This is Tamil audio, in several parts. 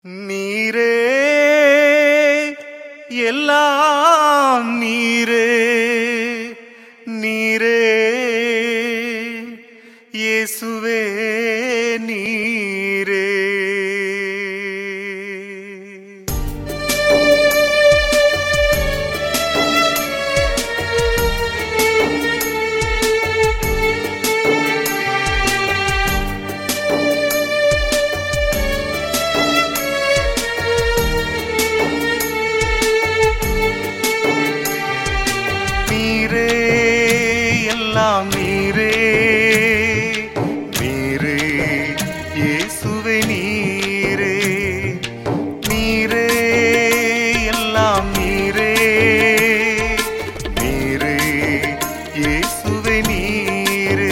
நீரே எல்லாம் நீரே நீரே இயேசுவே நீரே. எல்லாம் நீரே நீரே இயேசுவே நீரே நீரே எல்லாம் நீரே நீரே இயேசுவே நீரே.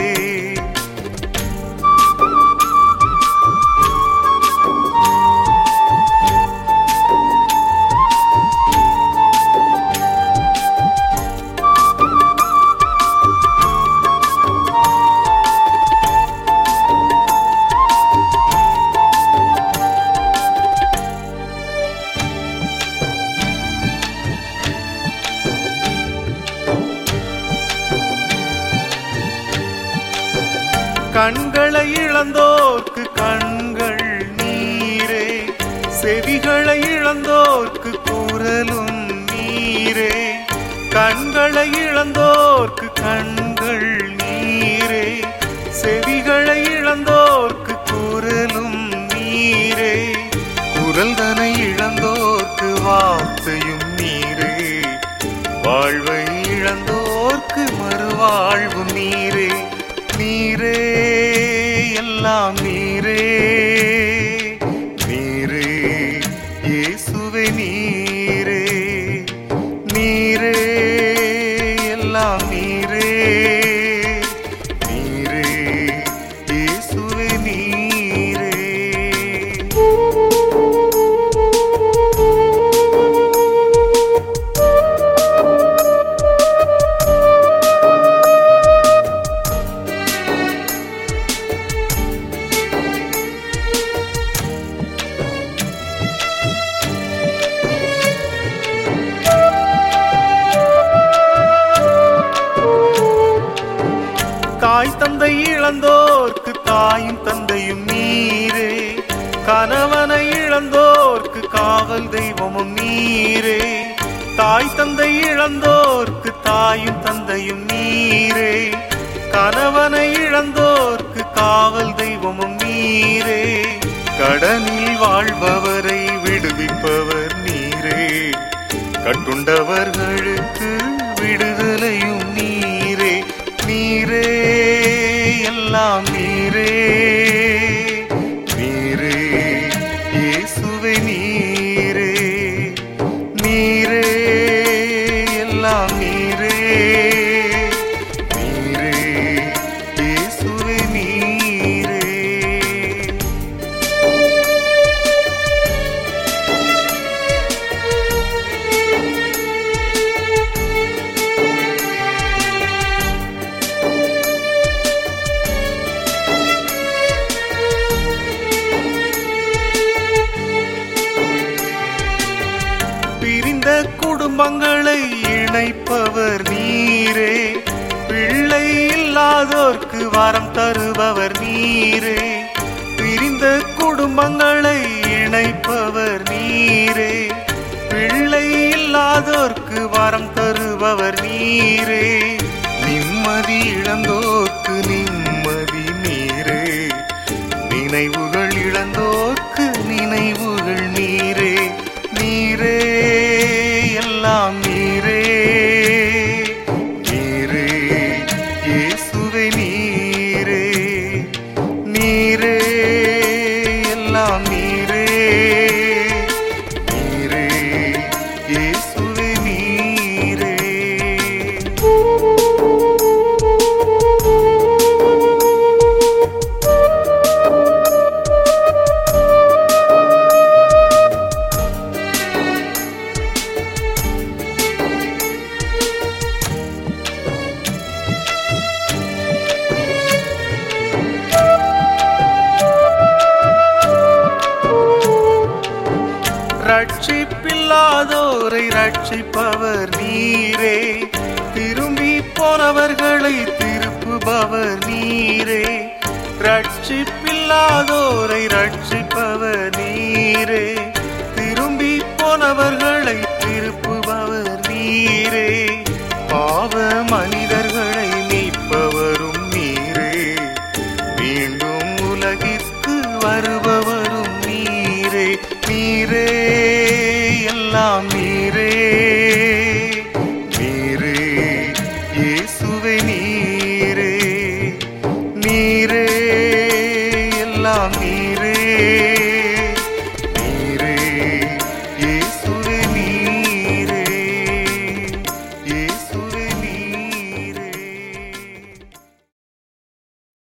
கண்களை இழந்தோர்க்கு கண்கள் நீரே, செவிகளை இழந்தோர்க்கு குரலும் நீரே. கண்களை இழந்தோர்க்கு கண்கள் நீரே, செவிகளை இழந்தோர்க்கு குரலும் நீரே. குரல் தனை இழந்தோர்க்கு வார்த்தையும் நீரே, வாழ்வை இழந்தோர்க்கு மறுவாழ்வு நீரே. நீரே எல்லாம் நீரே நீரே இயேசுவே நீரே நீரே எல்லாம் நீரே நீரே இயேசுவே நீரே. தாய் தந்தை இழந்தோர்க்கு தாயும் தந்தையும் நீரே, கணவனை இழந்தோர்க்கு காவல் தெய்வமும் நீரே. தாய் தந்தை இழந்தோர்க்கு தாயும் தந்தையும் நீரே, கணவனை இழந்தோர்க்கு காவல் தெய்வமும் நீரே. கடனில் வாழ்பவரை விடுவிப்பவர் நீரே, கட்டுண்டவர்களுக்கு விடுதலையும் நீரே. நீரே எல்லாம் நீரே நீரே இயேசுவே நீரே நீரே எல்லாம் நீரே நீரே இயேசுவே நீரே. பிரிந்த குடும்பங்களை இணைப்பவர் நீரே, பிள்ளை இல்லாதோர்க்கு வரம் தருபவர் நீரே. பிரிந்த குடும்பங்களை இணைப்பவர் நீரே, பிள்ளை இல்லாதோர்க்கு வரம் தருபவர் நீரே. நிம்மதி இழந்தோர்க்கு நிம்மதி நீரே, நினைவுகள் இழந்தோர்க்கு நினைவுகள் நீரே. நீரே எல்லாம் நீரே நீரே இயேசுவே நீரே நீரே எல்லாம் நீரே ரட்சிப்பில்லாதோரை ரட்சிப்பவர் நீரே, திரும்பி போனவர்களை திருப்புபவர் நீரே. ரட்சிப்பில்லாதோரை ரட்சிப்பவர் நீரே, திரும்பி போனவர்களை திருப்புபவர் நீரே. பாவ மனிதர்களை மீட்பவரும் நீரே, மீண்டும் உலகிற்கு வருபவரும் நீரே. நீரே எல்லாம் நீரே, நீரே இயேசுவே நீரே, நீரே எல்லாம்